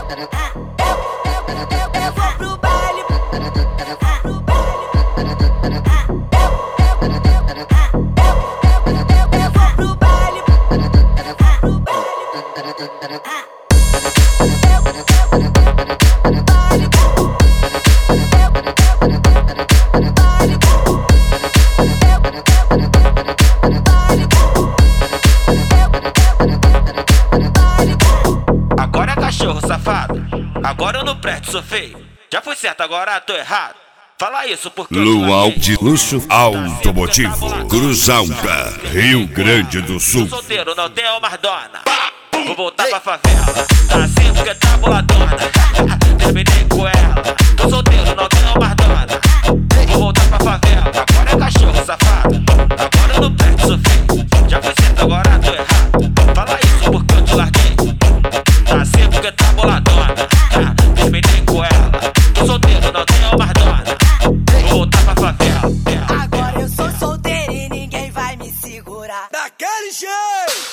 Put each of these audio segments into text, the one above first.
Agora é cachorro safado, agora eu não presto, sou feio. Já fui certo, agora tô errado. Fala isso porque Luau de Luxo Automotivo, Cruz Alta, Rio Grande do Sul. Tô solteiro, não tenho mais dona. Vou voltar pra favela, tá assim porque tá boladona. Terminei com ela, tô solteiro, não tenho mais dona. Vou voltar pra favela, agora é cachorro safado, agora eu não presto, sou feio. Já fui certo, agora tô errado. Fala isso porque eu te larguei. Tá assim porque tá boladona. Terminei com ela, tô solteiro, não tenho mais dona. Vou voltar pra favela. Agora eu sou solteiro e ninguém vai me segurar. Daquele jeito!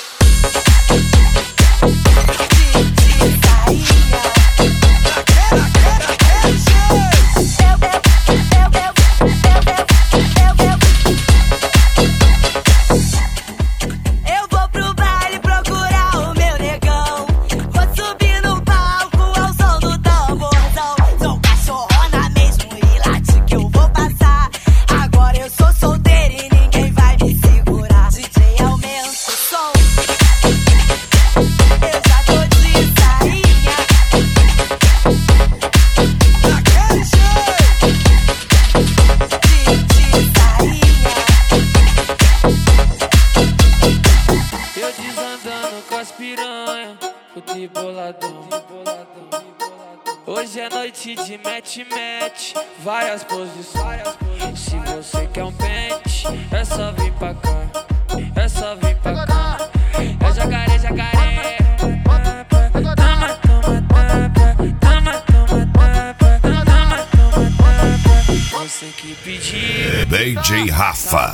De boladão. Hoje é noite de match, várias posições. Se você quer um pente, é só vir pra cá, é só vir pra cá. É jacaré, jacaré. Toma, toma, toma, toma, toma, toma. Você que pediu, DJ Rafa.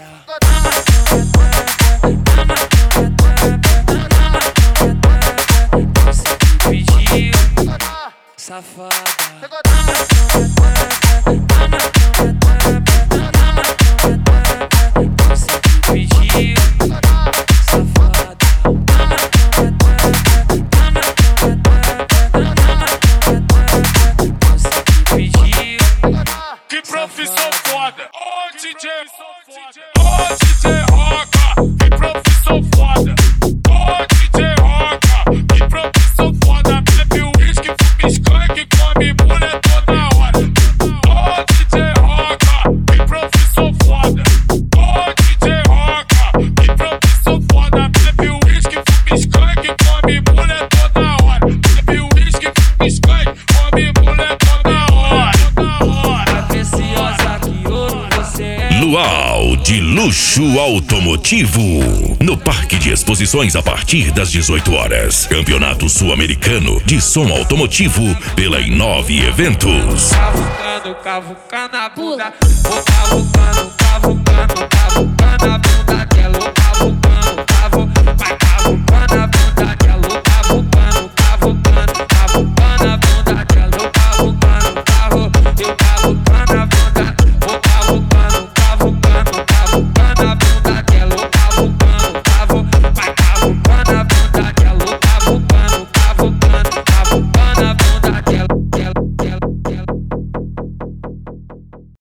Safada. Você que pediu, safada. Você que pediu. Que profissão foda! Ô DJ Roca! Que profissão foda! Ô DJ Roca! Que profissão foda! Bebe uísque, fuma skunk, come mulher toda hora. Ô DJ Roca! Que profissão foda! Ô DJ Roca! Que profissão foda! Bebe uísque, fuma skunk, come mulher toda hora. Bebe uísque, fuma skunk, come mulher toda hora. Luau de Luxo Automotivo, no Parque de Exposições a partir das 18 horas. Campeonato Sul-Americano de Som Automotivo pela Inove Eventos. Cavucando a bunda, vou cavucando a bunda.